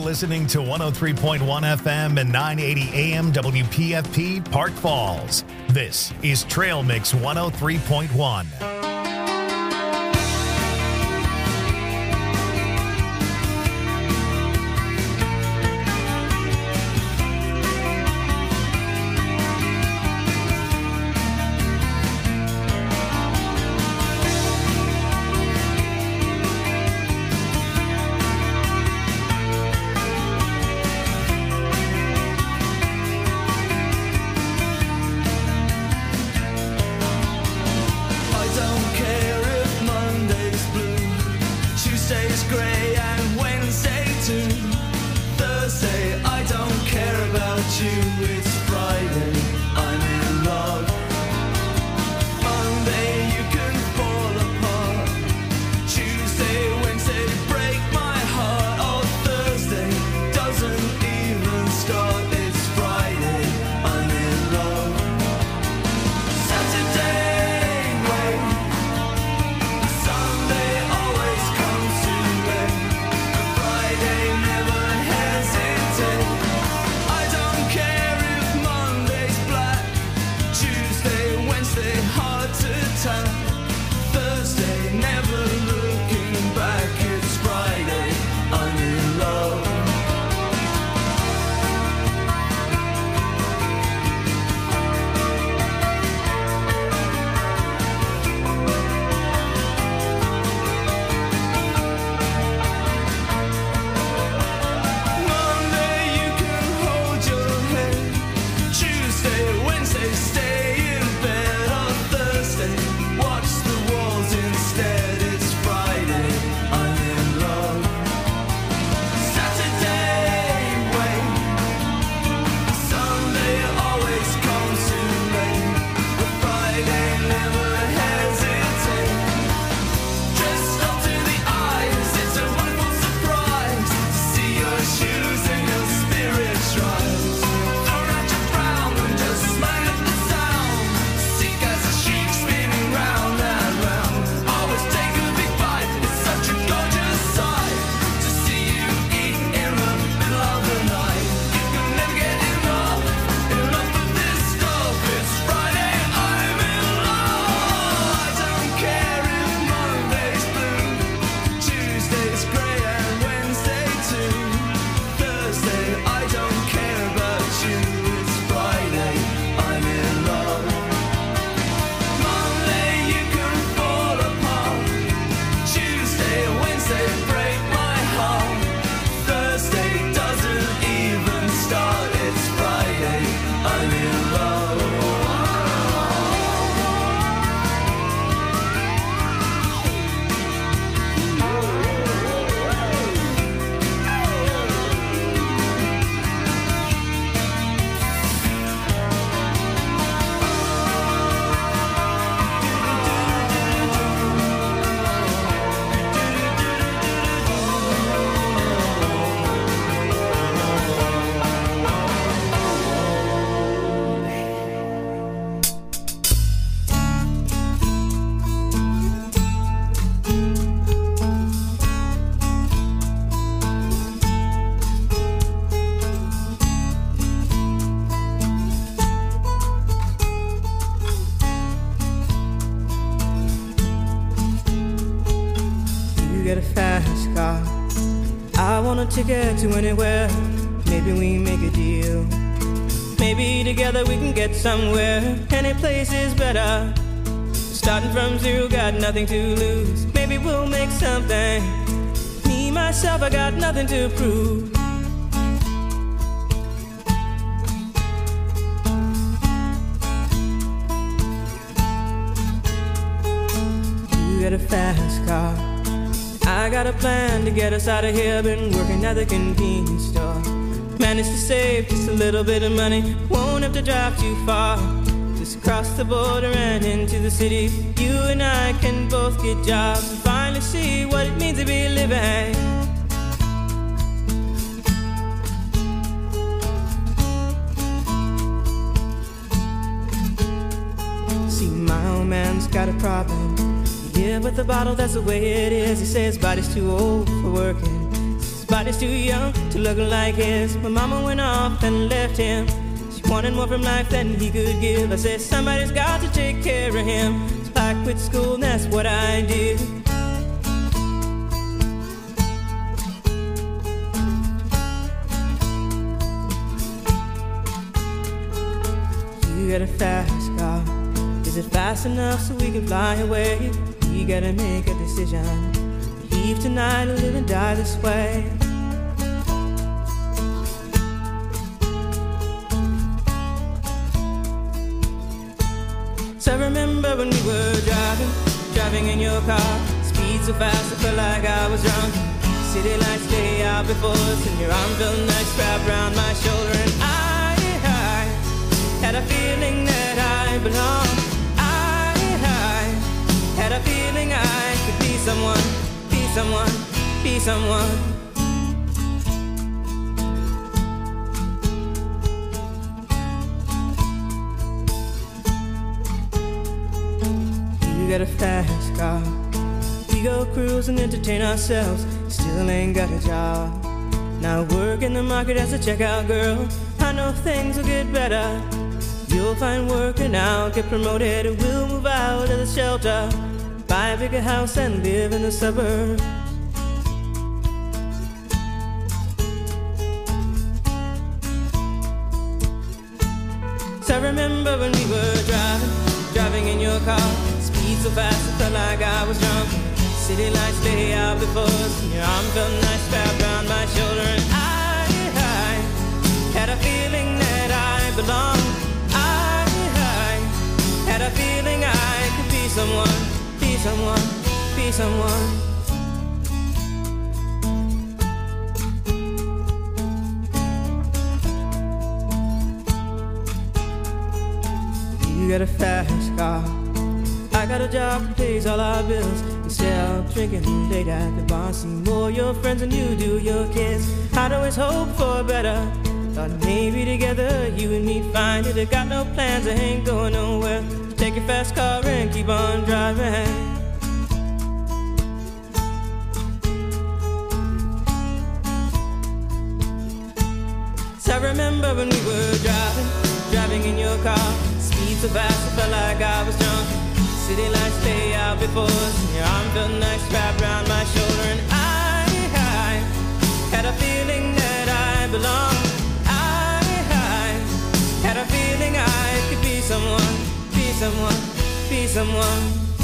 listening to 103.1 FM and 980 AM WPFP Park Falls. This is Trail Mix 103.1. Ticket to anywhere, maybe we make a deal. Maybe together we can get somewhere. Any place is better. Starting from zero, got nothing to lose. Maybe we'll make something. Me, myself, I got nothing to prove. You got a fast car, I got a plan to get us out of here. Been working at the convenience store. Managed to save just a little bit of money. Won't have to drive too far. Just cross the border and into the city. You and I can both get jobs and finally see what it means to be living. See, my old man's got a problem. He live with a bottle, that's the way it is. He says his body's too old for working. His body's too young to look like his. My mama went off and left him. She wanted more from life than he could give. I said somebody's got to take care of him. So I quit school and that's what I did. You got a fast car. Is it fast enough so we can fly away? We gotta make a decision. Leave tonight or live and die this way. So I remember when we were driving in your car. Speed so fast I felt like I was drunk. City lights lay out before us, and your arm felt nice wrapped around my shoulder. And I had a feeling that I belonged. I had a feeling I could be someone, be someone, be someone. You got a fast car. We go cruise and entertain ourselves. Still ain't got a job. Now work in the market as a checkout girl. I know things will get better. You'll find work and I'll get promoted. We'll move out of the shelter, buy a bigger house and live in the suburbs. So I remember when we were driving in your car. Speed so fast I felt like I was drunk. City lights lay out before us, and your arm felt nice wrapped around my shoulder. And I had a feeling that I belonged. Had a feeling I could be someone, be someone, be someone. You got a fast car. I got a job that pays all our bills. Instead of drinking late at the bar, see more your friends than you do your kids. I'd always hope for better. Thought maybe together you and me'd find it. I got no plans, I ain't going nowhere. Take your fast car and keep on driving. So I remember when we were driving in your car. Speed so fast I felt like I was drunk. City lights lay out before us, and your arm felt nice wrapped around my shoulder. And I had a feeling that I belonged. I had a feeling I could be someone, be someone, be someone.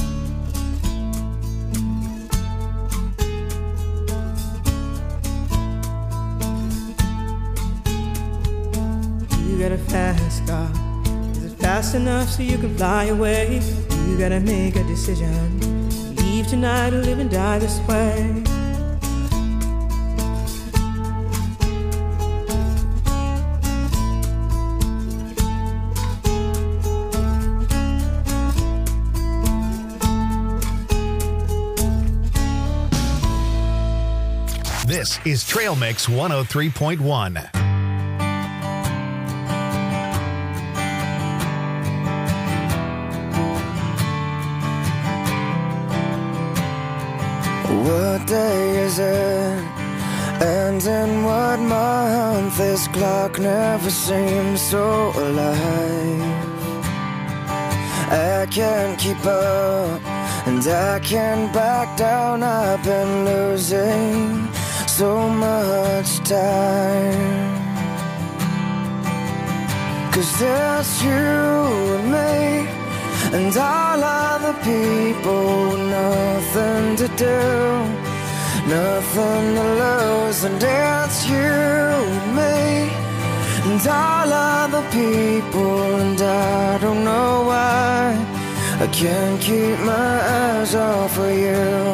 You got a fast car. Is it fast enough so you can fly away? You gotta make a decision. Leave tonight or live and die this way. This is Trail Mix 103.1. What day is it? And in what month? This clock never seems so alive. I can't keep up, and I can't back down. I've been losing so much time. 'Cause there's you and me, and all other people, nothing to do, nothing to lose. And it's you and me, and all other people, and I don't know why I can't keep my eyes off of you.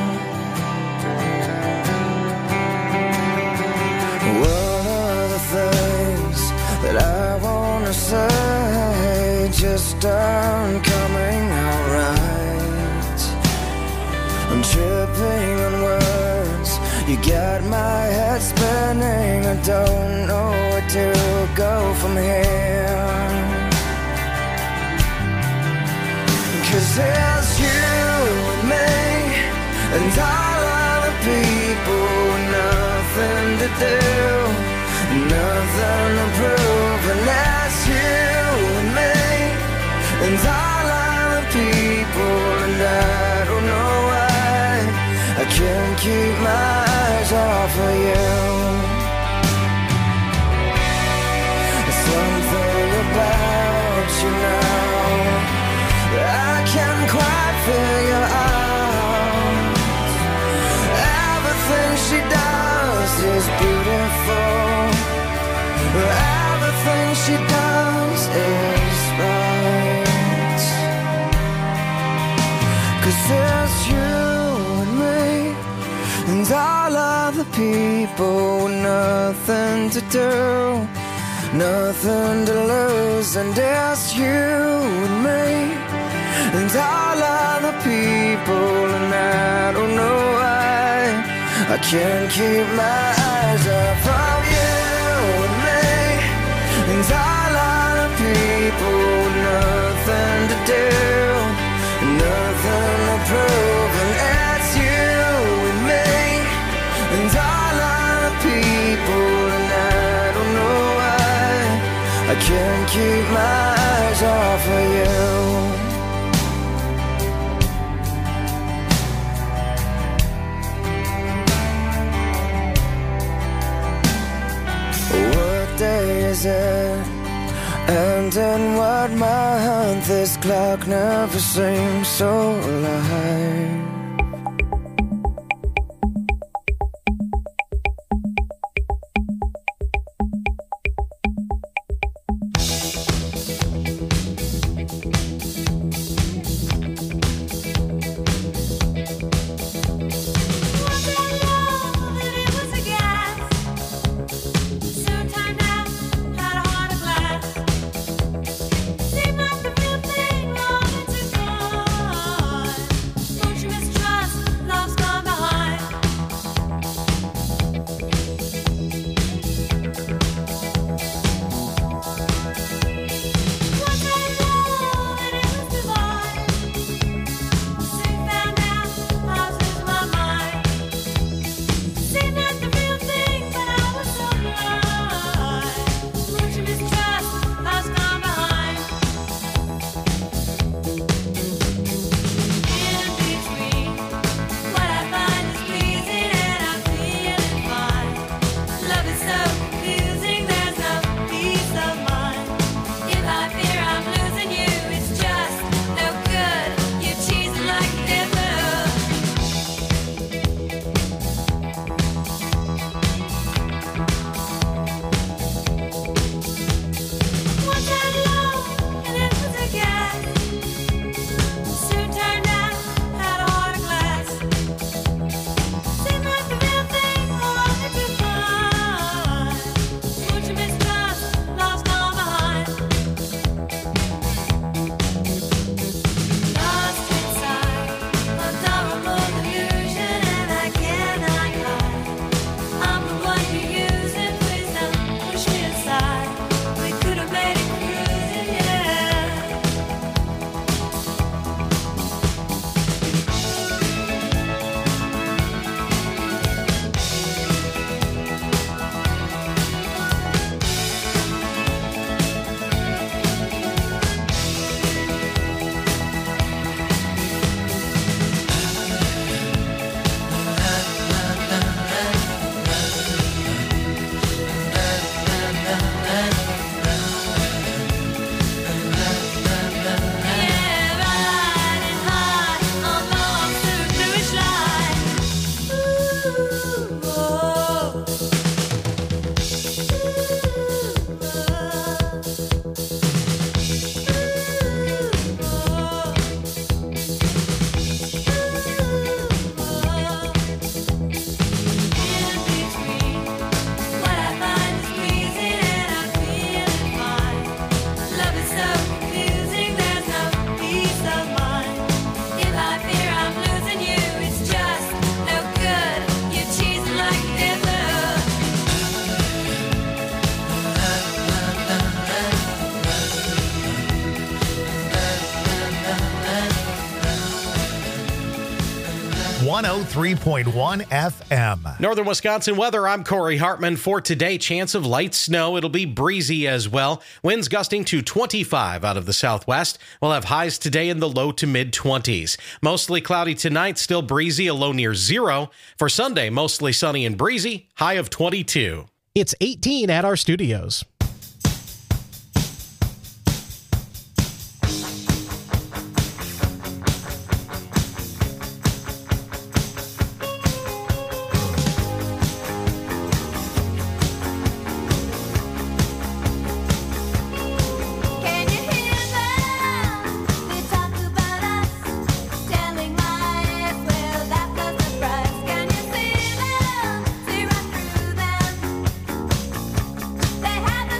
One of the things that I wanna say just aren't coming out right. I'm tripping on words, you got my head spinning. I don't know where to go from here. 'Cause it's you and me, and all other people, nothing do, nothing to prove, and that's you and me, and all other people, and I don't know why I can't keep my eyes off of you. Something about you now I can't quite figure out. Everything she does is beautiful. Everything she does is right. 'Cause it's you and me, and all other people with nothing to do, nothing to lose, and it's you and me, and all other people, and I don't know why I can't keep my eyes off of you and me, and all other people, nothing to do, nothing to prove, and it's you and me, and all other people, and I don't know why I can't keep my eyes off of you. What day is it? And in what month? This clock never seems so alive. Seemed like the real thing long to go. 103.1 FM. Northern Wisconsin weather, I'm Corey Hartman. For today, chance of light snow. It'll be breezy as well. Winds gusting to 25 out of the southwest. We'll have highs today in the low to mid-20s. Mostly cloudy tonight, still breezy, a low near 0. For Sunday, mostly sunny and breezy, high of 22. It's 18 at our studios. They have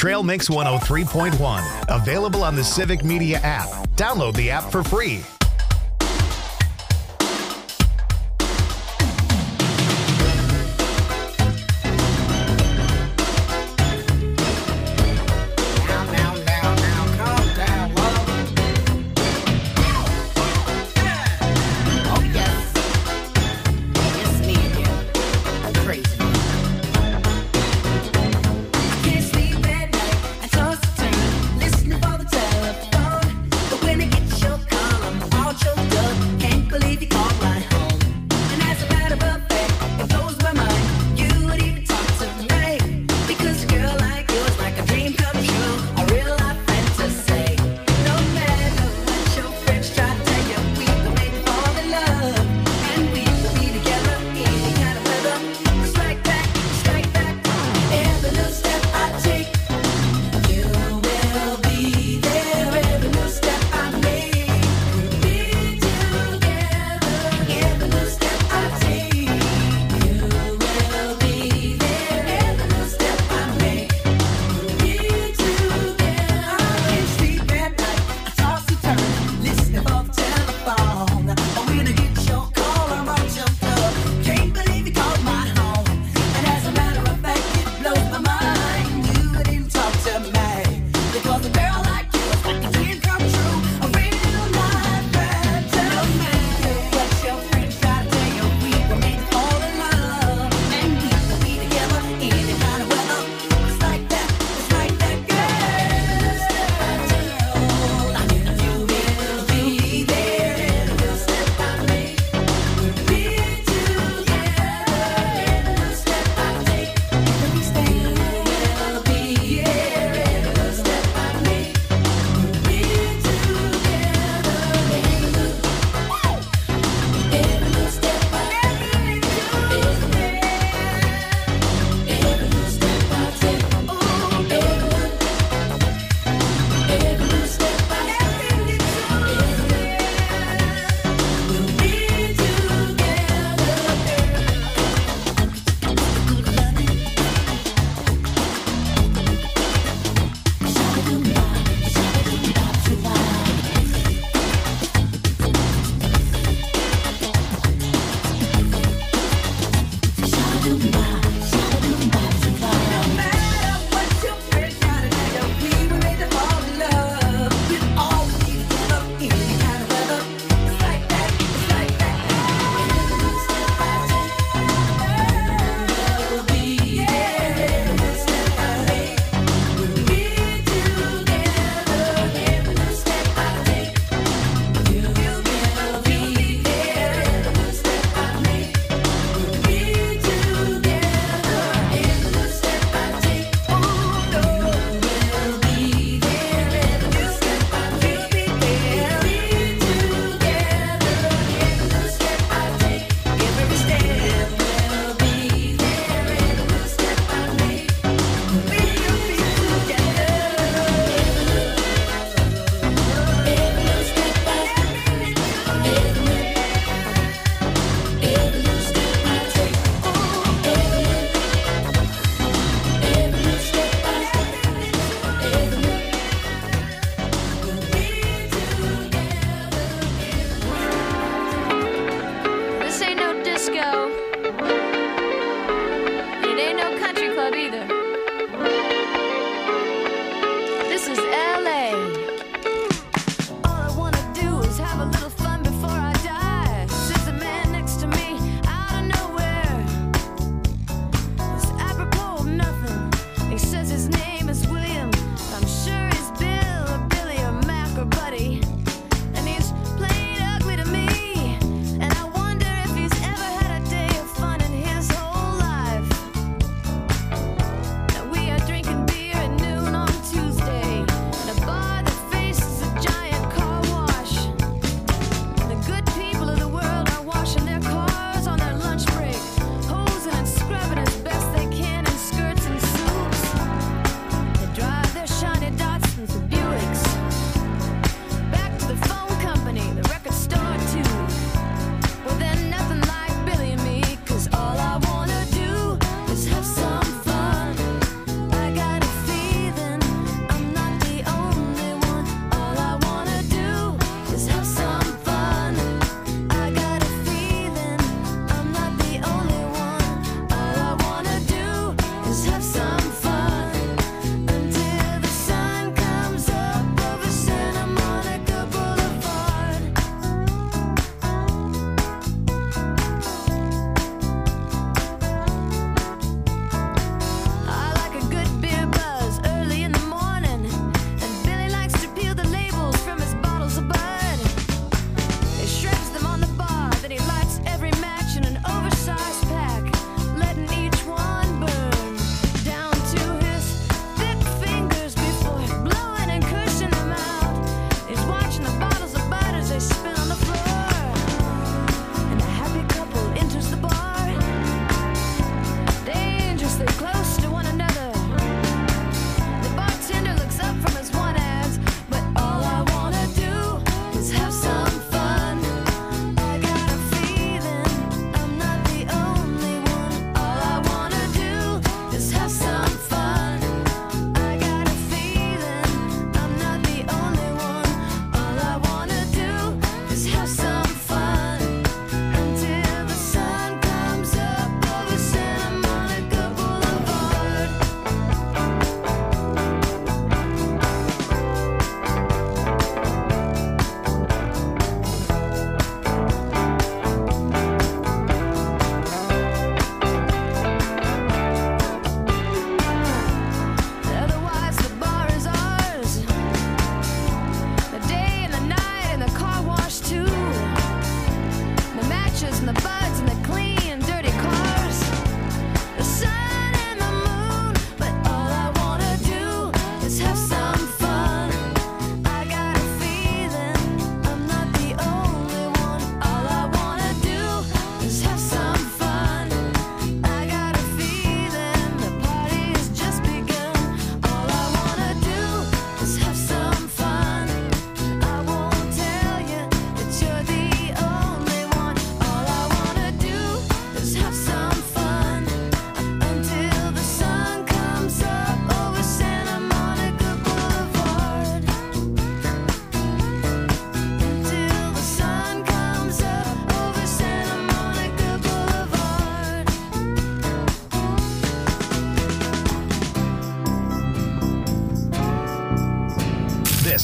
Trail Mix 103.1. Available on the Civic Media app. Download the app for free. Listening for the telephone, but when I get your call, I'm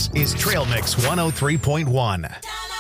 This is Trail Mix 103.1.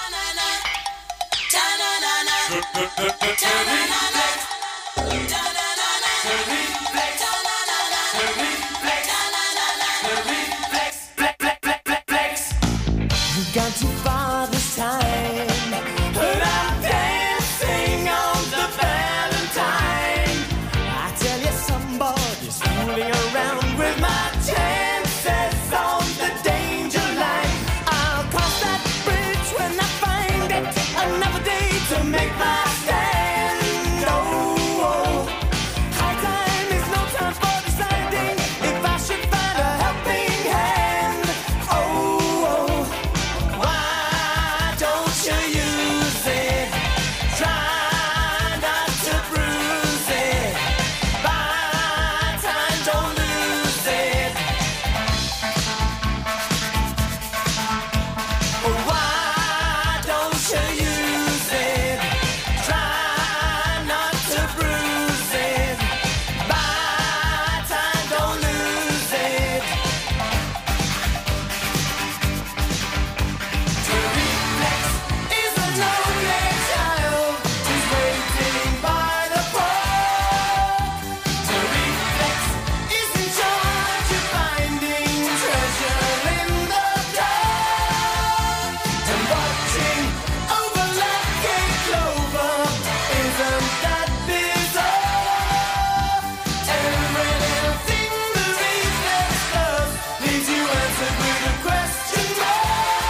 You've gone too far this time, but I'm dancing on the Valentine. I tell you, somebody's fooling around with my chances on the danger line. I'll cross that bridge when I find it. Another day to make my stand. Oh, high time is no time for deciding if I should find a helping hand. Oh, why don't you use it? Try not to bruise it. Buy time, don't lose it. Why don't you use it? Try not to bruise it. Buy time, don't lose it. To reflex is a lonely child who's waiting by the pole. To reflex is in charge of finding treasure in the dark. And watching over lucky clover, isn't that bizarre? Every little thing the reflex does leaves you answered with a question mark.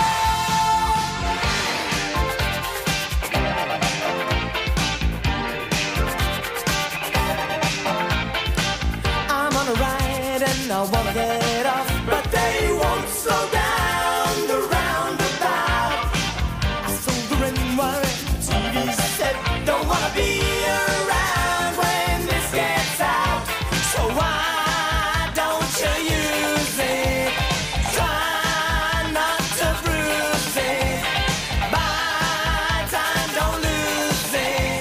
I'm on a ride and I wanna get off, but they won't slow down the roundabout. I soldering worry, TV said don't wanna be around when this gets out. So why don't you use it? Try not to bruise it. Buy time, don't lose it.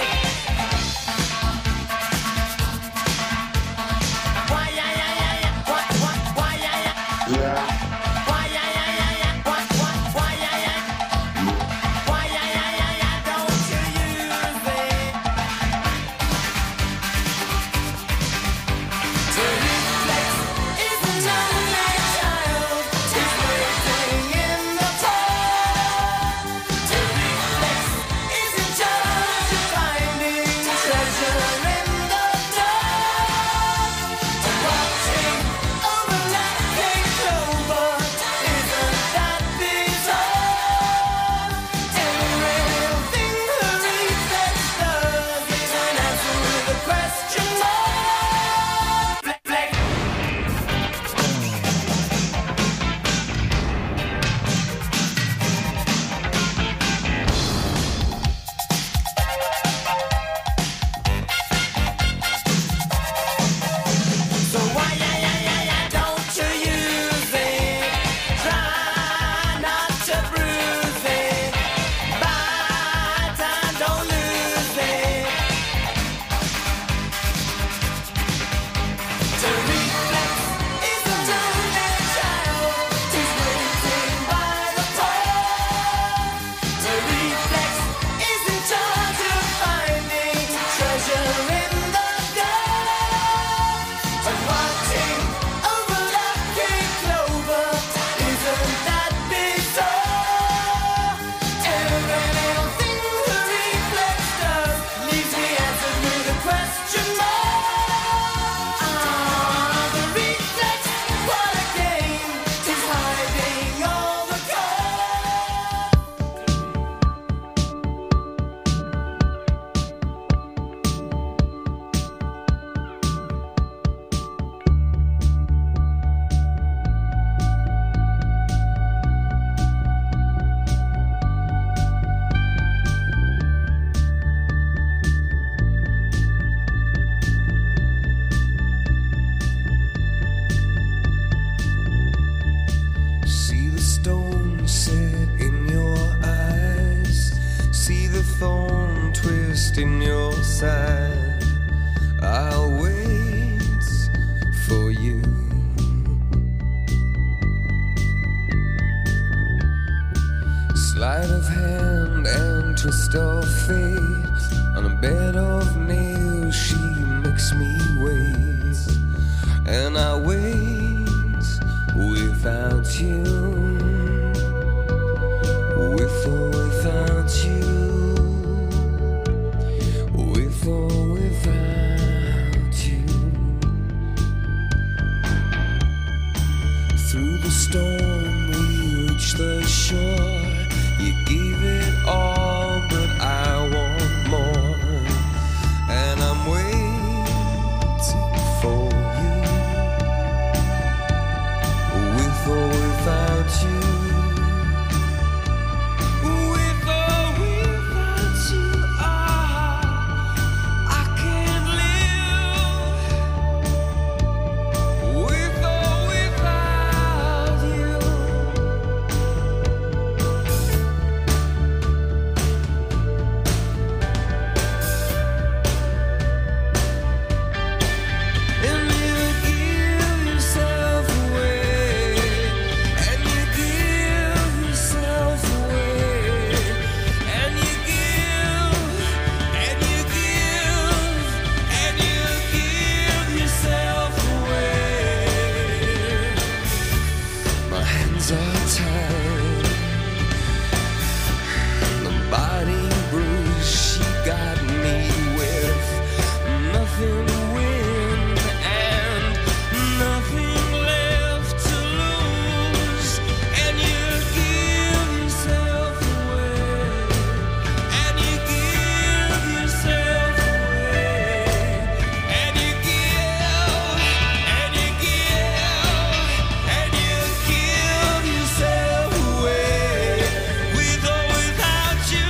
Why yeah yeah yeah yeah? Why yeah yeah? Why yeah yeah yeah yeah? Why yeah yeah? Why yeah yeah yeah yeah? Don't you use it? To reflex is a lonely child who's waiting in the cold. To reflex is in charge of finding treasure in the dark. And watching over lucky clover, isn't that bizarre? Every little thing the reflex does is an answer with a question mark. Reflex. So why yeah yeah yeah yeah? Don't you use it? Try not to bruise it. Buy time, don't lose it. To reflex is a lonely child who's waiting by the pole. To reflex is in charge of finding treasure in the dark. And watching over lucky clover, isn't that bizarre? Every little thing the reflex does leaves me answered with a question mark. The reflex, what a game, 'tis hiding all the See the stone set in your eyes. See the thorn twist in your side. I'll wait for you. of fate, on a bed of nails, she makes me wait, and I wait without you, with or without you, with or without you. Through the storm we reach the shore. You gave it all, but I want more, and I'm waiting for you, with or without you, with or without you. I can't live with or without you. And you give yourself away, and you give yourself away, and you give, and you give, and you give yourself away. My hands are tied, the body bruised, she got me with nothing to win and nothing left to lose. And you give yourself away, and you give yourself away, and you give, and you give, and you give yourself away, with or without you,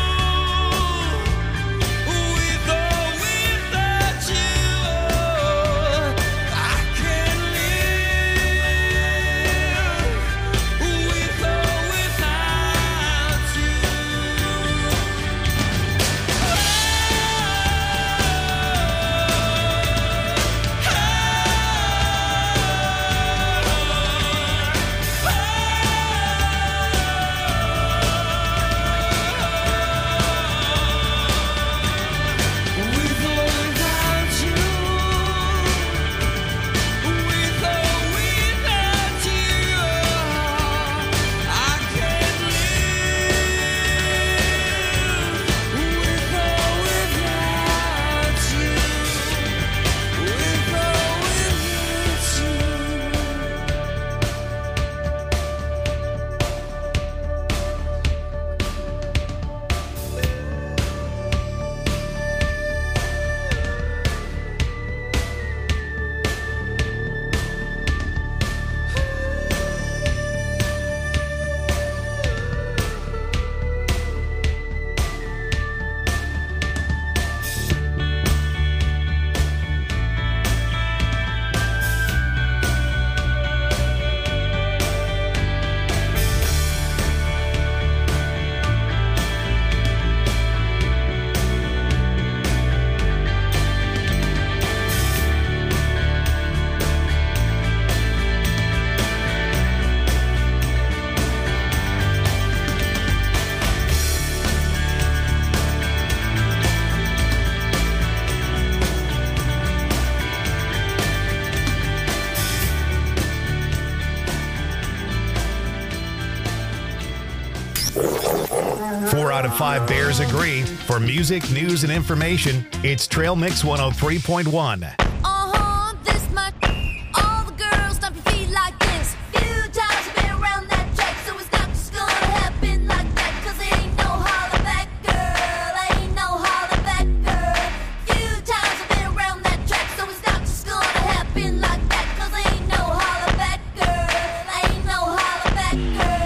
with or without you. I can't live with or without you. With or without you, with or without you, I can't live with or without you, with or Four out of five Bears agree. For music, news, and information, it's Trail Mix 103.1. This much. All the girls stomp your feet like this. Few times you've been around that track, so it's not just gonna happen like that. 'Cause there ain't no holler back, girl. Ain't no holler back, girl. Few times you've been around that track, so it's not just gonna happen like that. 'Cause there ain't no holler back, girl. Ain't no holler back, girl.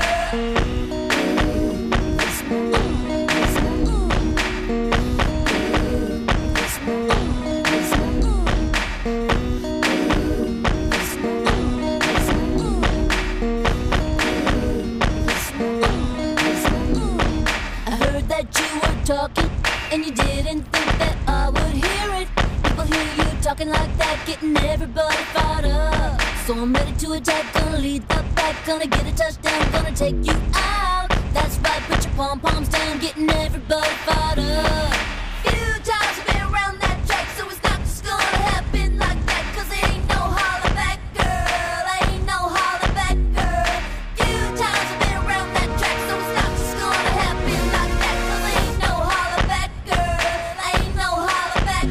Talking, and you didn't think that I would hear it. People hear you talking like that, getting everybody fired up. So I'm ready to attack, gonna lead the pack, gonna get a touchdown, gonna take you out. That's right, put your pom-poms down, getting everybody fired up. Few times I've been around that track, so it's not just gonna happen like that, 'cause there ain't no holler back, girl. Ain't no holler back, girl. Few times I've been around that track, so it's not just gonna happen like that, 'cause there ain't no holler back, girl. Ain't no holler back,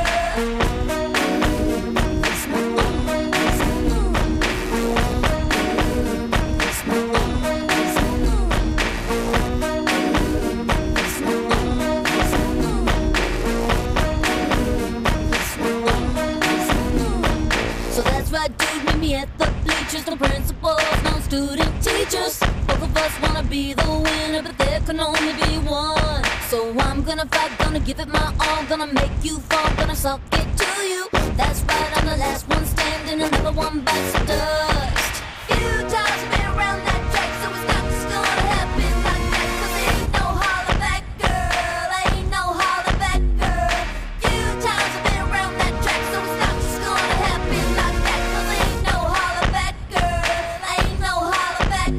So that's right, dude, meet me at the bleachers. No principals, no student teachers. Both of us wanna be the winner, but there can only be one. So I'm gonna fight, gonna give it my all, gonna make you fall, gonna suck it to you. That's right, I'm the last one standing, another one bites the dust. Few times I've been around that track, so it's not just gonna happen like that, 'cause there ain't no holler back, girl. Ain't no holler back, girl. Few times I've been around that track, so it's not just gonna happen like that, 'cause there ain't no holler back, girl. Ain't no holler back,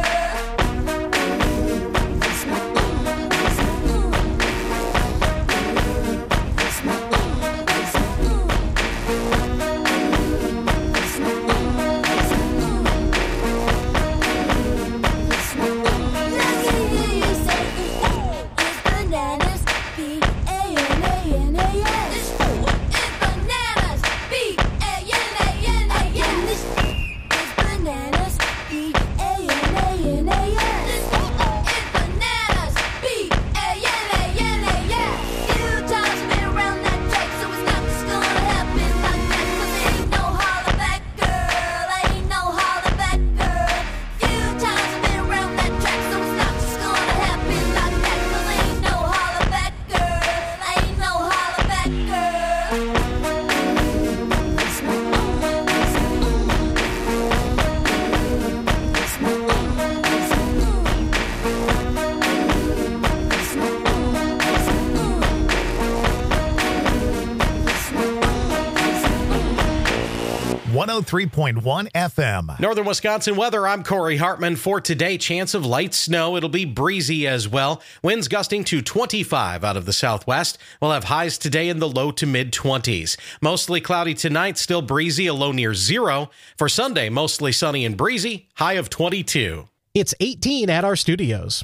.1 FM. Northern Wisconsin weather, I'm Corey Hartman. For today, chance of light snow. It'll be breezy as well. Winds gusting to 25 out of the southwest. We'll have highs today in the low to mid-20s. Mostly cloudy tonight, still breezy, a low near 0. For Sunday, mostly sunny and breezy, high of 22. It's 18 at our studios.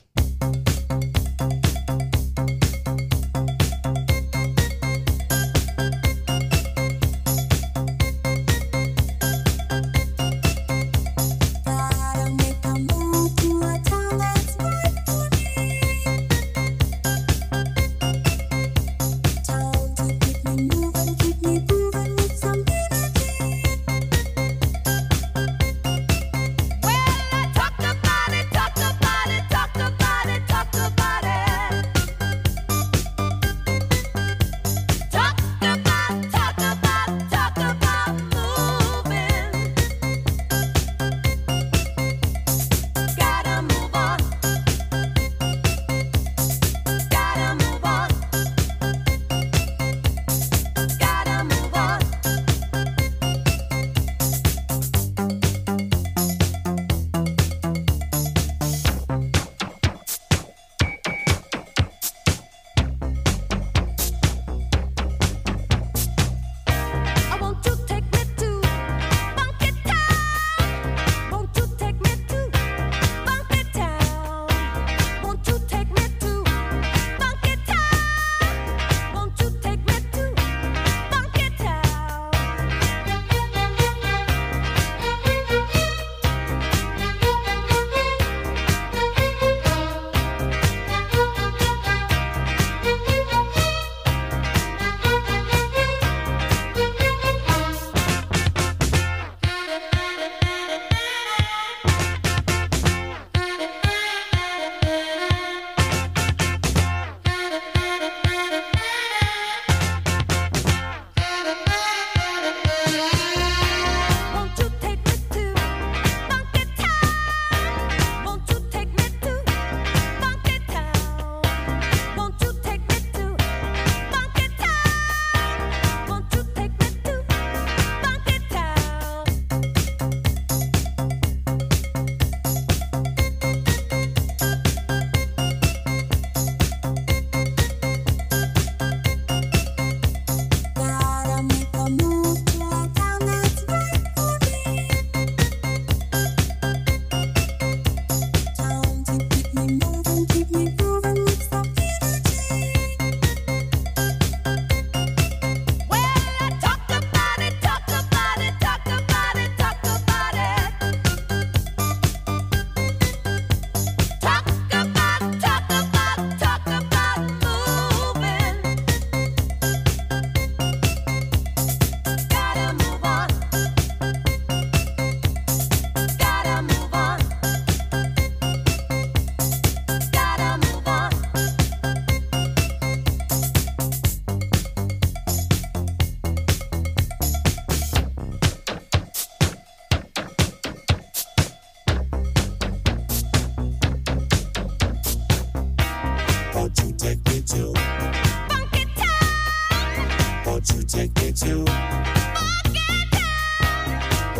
Talk about it,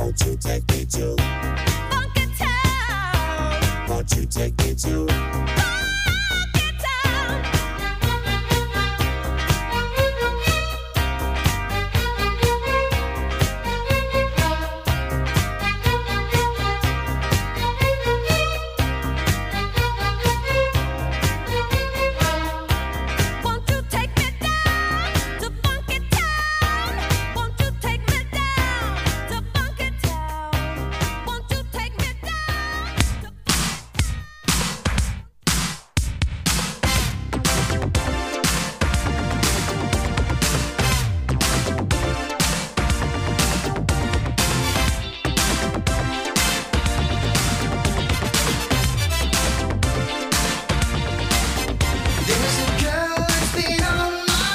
Won't you take me to Funky Town? Won't you take me to Funky Town. Won't you take me down to Funky Town? Won't you take me down to Funky Town? Won't you take me down to There's a girl that's been on my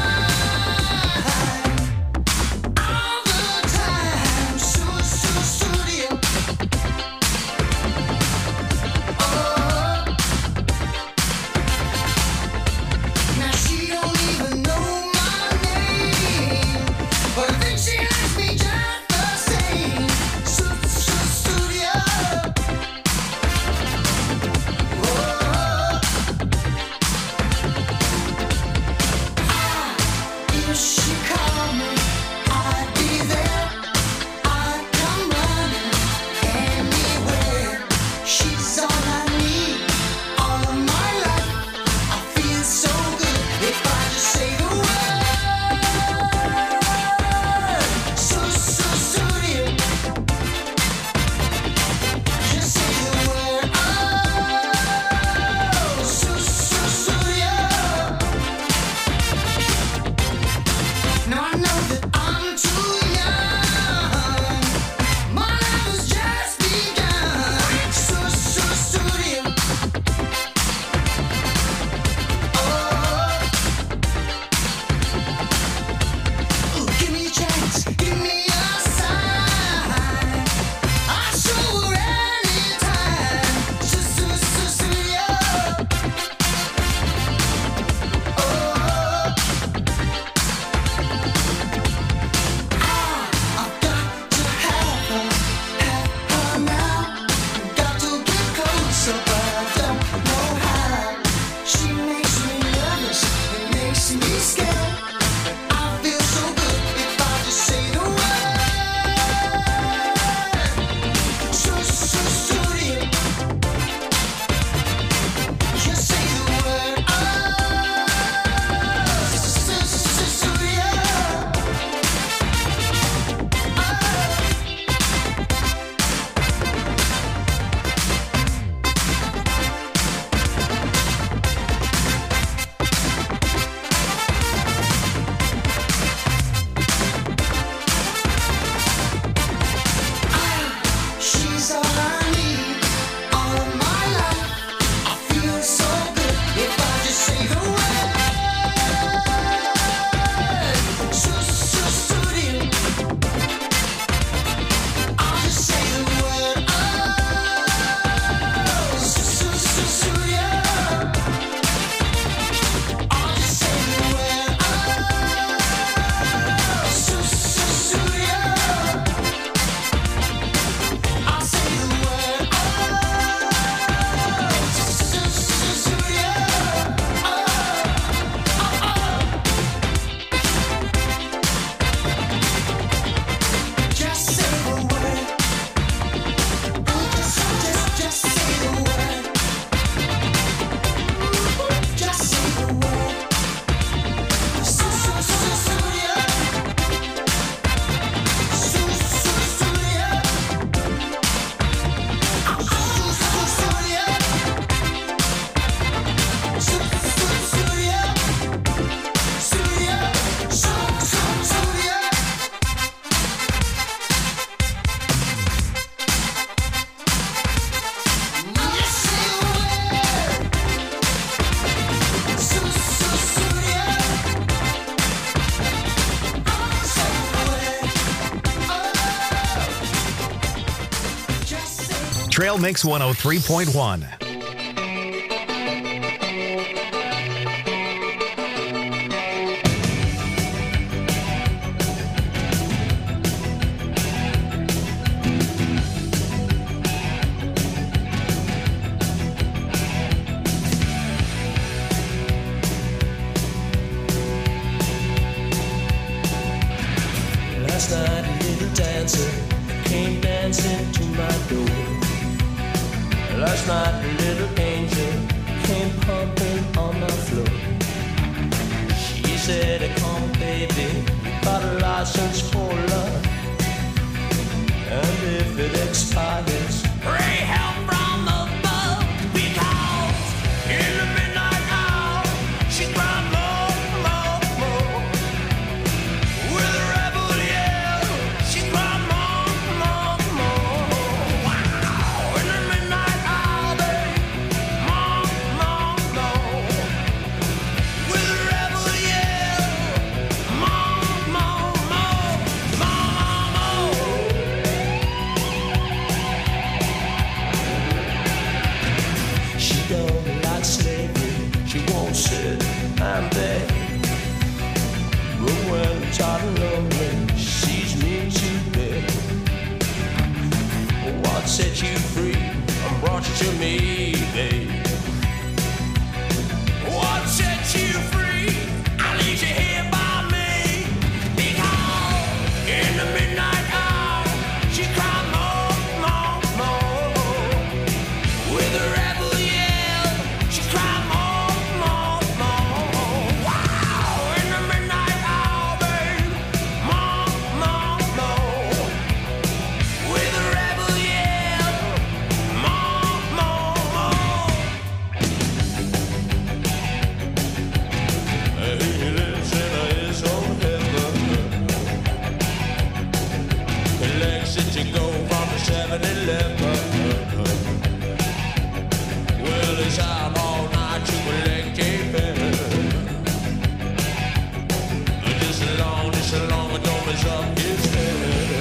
mind all the time. Studio. Oh, now she don't even know my name, but I think she likes me just the same. Studio. Oh. If she called me, I'd be there. I'd come running anywhere. She's all I need, all of my life. I feel so good if I just say the word. Studio. Just say the word. Oh, studio. Now I know that I'm too young. My life has just begun. Studio. Oh, give me a chance, give me a sign. I'll show her anytime. Studio. Oh. I've got to have her now. Got to get closer, but I don't know how. She makes me nervous, it makes me scared. I feel so good if I just say the word. Studio. Just say the word. Oh, studio. She's all I need, all of my life. I feel so good if I just say the word. Studio. I'll just say the word. Oh, studio. I'll just say the word. Oh, studio. I'll say the word. Oh, studio. Just say the word. Just say the word. Just say the word. Studio. Studio. Trail Mix 103.1. dancing to my door. Last night a little angel came pumping on my floor. She said, come baby, you got a license for love, and if it expires, pray help from above, because in the midnight hour she cried more, more, more. With a rebel yell, she cried more, more, more. Wow, in the midnight hour, babe, more, more, more. With a rebel yell, more, more, more, more, more. She don't like slavery, she won't sit and beg. But when tired and lonely, she sees me to bed. What set you free and brought you to me, babe? What set you free? I leave you here by me. Because in the midnight hour, she cried more, more, more. With a rebel yell, she cried more, more, more. Wow, in the midnight hour, babe, more, more, more. With a rebel yell, more, more, more. He lives in his own heaven. Collects it to go from the 7-Eleven. Well, he's out all night to collect a penny. Just as long as don't mess up his head.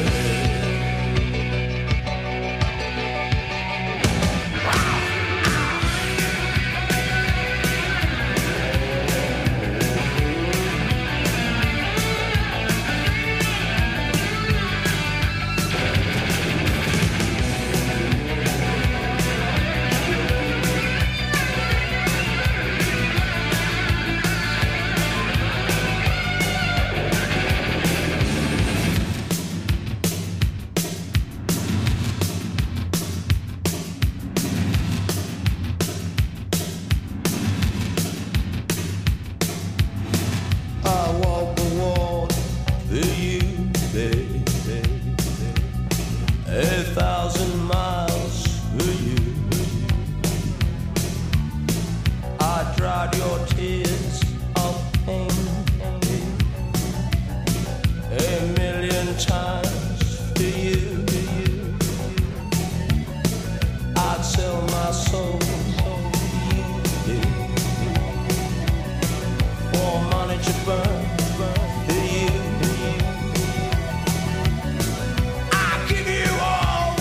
I walk the walk for you, baby. 1,000 miles for you. I dried your tears of pain 1,000,000 times for you. I'd sell my soul for money to burn for you. I give you all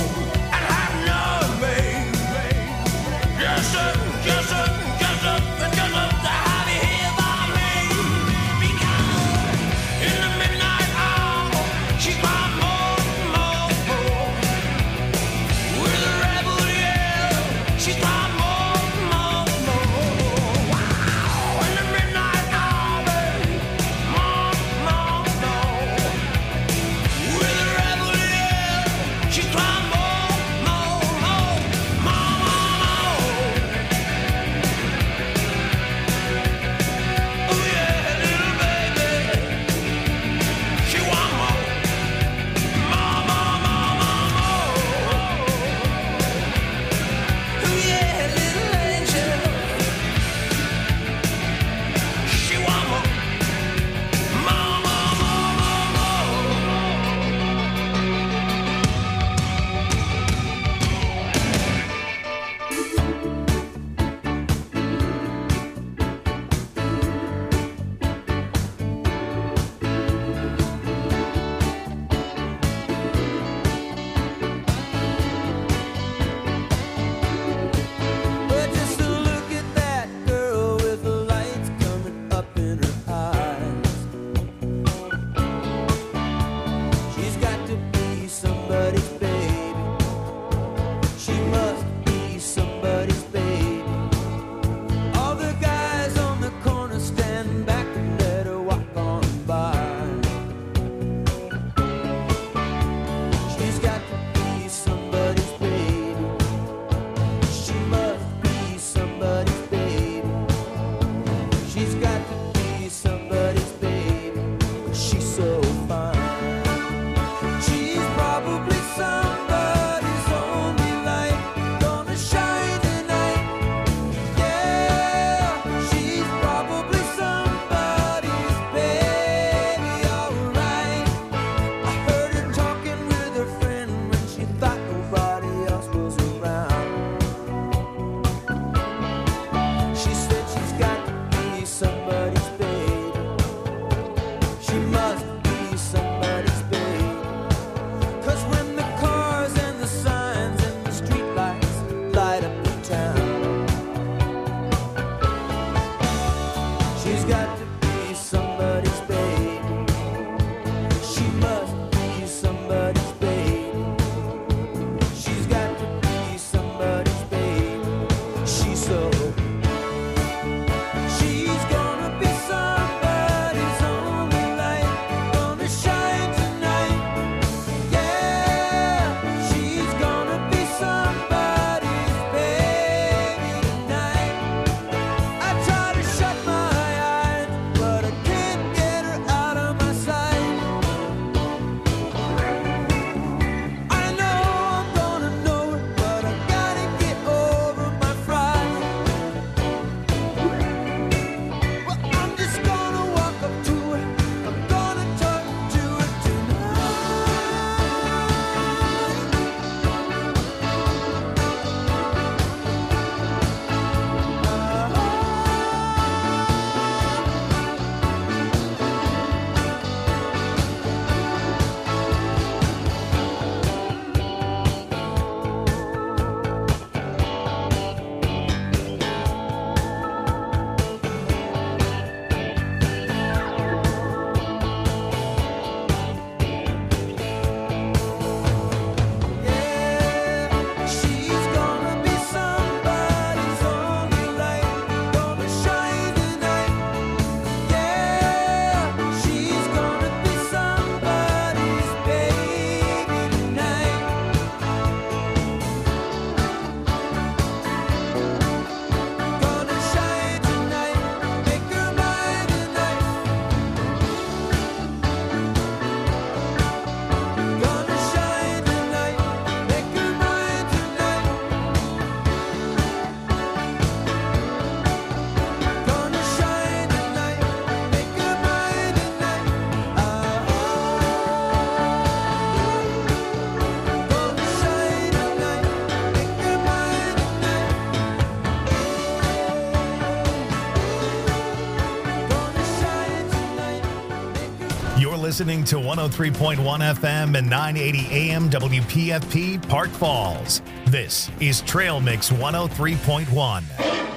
listening to 103.1 FM and 980 AM WPFP Park Falls. This is Trail Mix 103.1.